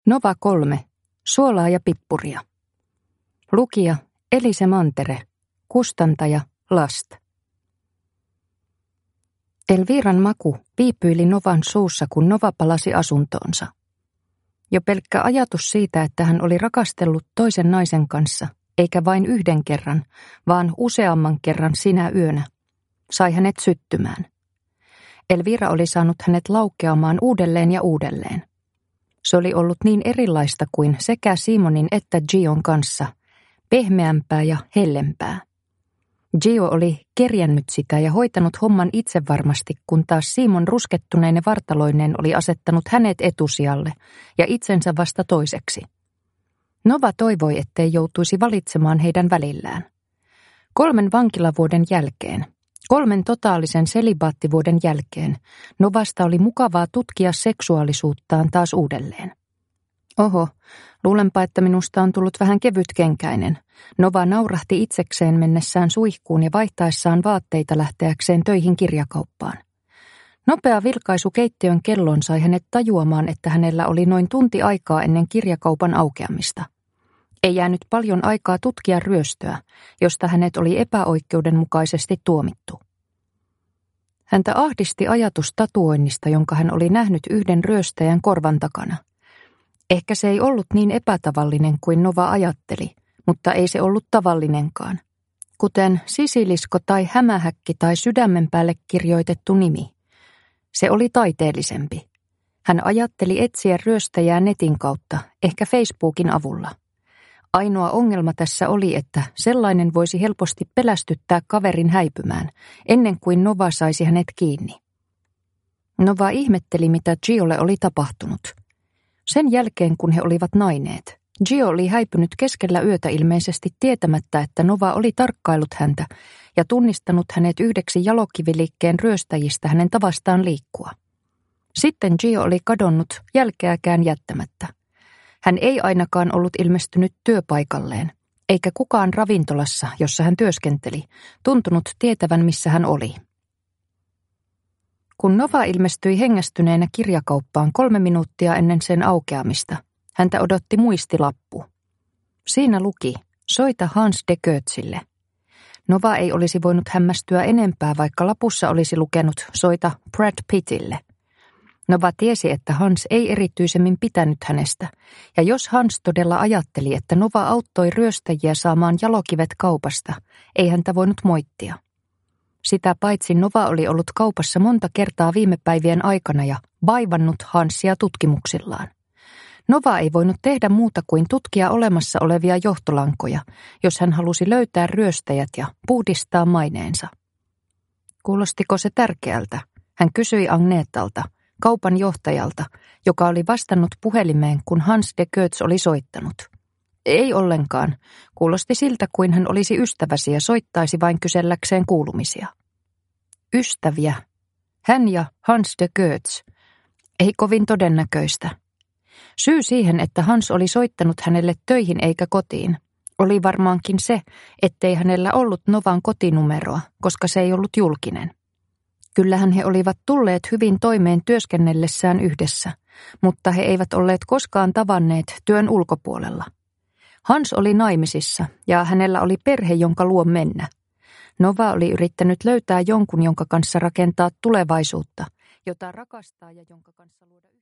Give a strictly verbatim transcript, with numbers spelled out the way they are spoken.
Nova kolme. Suolaa ja pippuria. Lukija Elise Mantere. Kustantaja Last. Elviran maku viipyili Novan suussa, kun Nova palasi asuntoonsa. Jo pelkkä ajatus siitä, että hän oli rakastellut toisen naisen kanssa, eikä vain yhden kerran, vaan useamman kerran sinä yönä, sai hänet syttymään. Elvira oli saanut hänet laukeamaan uudelleen ja uudelleen. Se oli ollut niin erilaista kuin sekä Simonin että Gion kanssa, pehmeämpää ja hellempää. Gio oli kerjännyt sitä ja hoitanut homman itsevarmasti, kun taas Simon ruskettuneinen vartaloineen oli asettanut hänet etusijalle ja itsensä vasta toiseksi. Nova toivoi, ettei joutuisi valitsemaan heidän välillään. Kolmen vankilavuoden jälkeen, kolmen totaalisen selibaattivuoden jälkeen, Novasta oli mukavaa tutkia seksuaalisuuttaan taas uudelleen. Oho, luulenpa, että minusta on tullut vähän kevytkenkäinen. Nova naurahti itsekseen mennessään suihkuun ja vaihtaessaan vaatteita lähteäkseen töihin kirjakauppaan. Nopea vilkaisu keittiön kelloon sai hänet tajuamaan, että hänellä oli noin tunti aikaa ennen kirjakaupan aukeamista. Ei jäänyt paljon aikaa tutkia ryöstöä, josta hänet oli epäoikeudenmukaisesti tuomittu. Häntä ahdisti ajatus tatuoinnista, jonka hän oli nähnyt yhden ryöstäjän korvan takana. Ehkä se ei ollut niin epätavallinen kuin Nova ajatteli, mutta ei se ollut tavallinenkaan. Kuten sisilisko tai hämähäkki tai sydämen päälle kirjoitettu nimi. Se oli taiteellisempi. Hän ajatteli etsiä ryöstäjää netin kautta, ehkä Facebookin avulla. Ainoa ongelma tässä oli, että sellainen voisi helposti pelästyttää kaverin häipymään, ennen kuin Nova saisi hänet kiinni. Nova ihmetteli, mitä Giolle oli tapahtunut. Sen jälkeen, kun he olivat naineet, Gio oli häipynyt keskellä yötä ilmeisesti tietämättä, että Nova oli tarkkaillut häntä ja tunnistanut hänet yhdeksi jalokiviliikkeen ryöstäjistä hänen tavastaan liikkua. Sitten Gio oli kadonnut jälkeäkään jättämättä. Hän ei ainakaan ollut ilmestynyt työpaikalleen, eikä kukaan ravintolassa, jossa hän työskenteli, tuntunut tietävän, missä hän oli. Kun Nova ilmestyi hengästyneenä kirjakauppaan kolme minuuttia ennen sen aukeamista, häntä odotti muistilappu. Siinä luki, soita Hans de Goethsille. Nova ei olisi voinut hämmästyä enempää, vaikka lapussa olisi lukenut, soita Brad Pittille. Nova tiesi, että Hans ei erityisemmin pitänyt hänestä, ja jos Hans todella ajatteli, että Nova auttoi ryöstäjiä saamaan jalokivet kaupasta, ei häntä voinut moittia. Sitä paitsi Nova oli ollut kaupassa monta kertaa viime päivien aikana ja vaivannut Hansia tutkimuksillaan. Nova ei voinut tehdä muuta kuin tutkia olemassa olevia johtolankoja, jos hän halusi löytää ryöstäjät ja puhdistaa maineensa. Kuulostiko se tärkeältä? Hän kysyi Agnetalta, kaupan johtajalta, joka oli vastannut puhelimeen, kun Hans de Goeths oli soittanut. Ei ollenkaan. Kuulosti siltä, kuin hän olisi ystäväsi ja soittaisi vain kyselläkseen kuulumisia. Ystäviä. Hän ja Hans de Goeths. Ei kovin todennäköistä. Syy siihen, että Hans oli soittanut hänelle töihin eikä kotiin, oli varmaankin se, ettei hänellä ollut Novan kotinumeroa, koska se ei ollut julkinen. Kyllähän he olivat tulleet hyvin toimeen työskennellessään yhdessä, mutta he eivät olleet koskaan tavanneet työn ulkopuolella. Hans oli naimisissa ja hänellä oli perhe, jonka luo mennä. Nova oli yrittänyt löytää jonkun, jonka kanssa rakentaa tulevaisuutta, jota rakastaa ja jonka kanssa luoda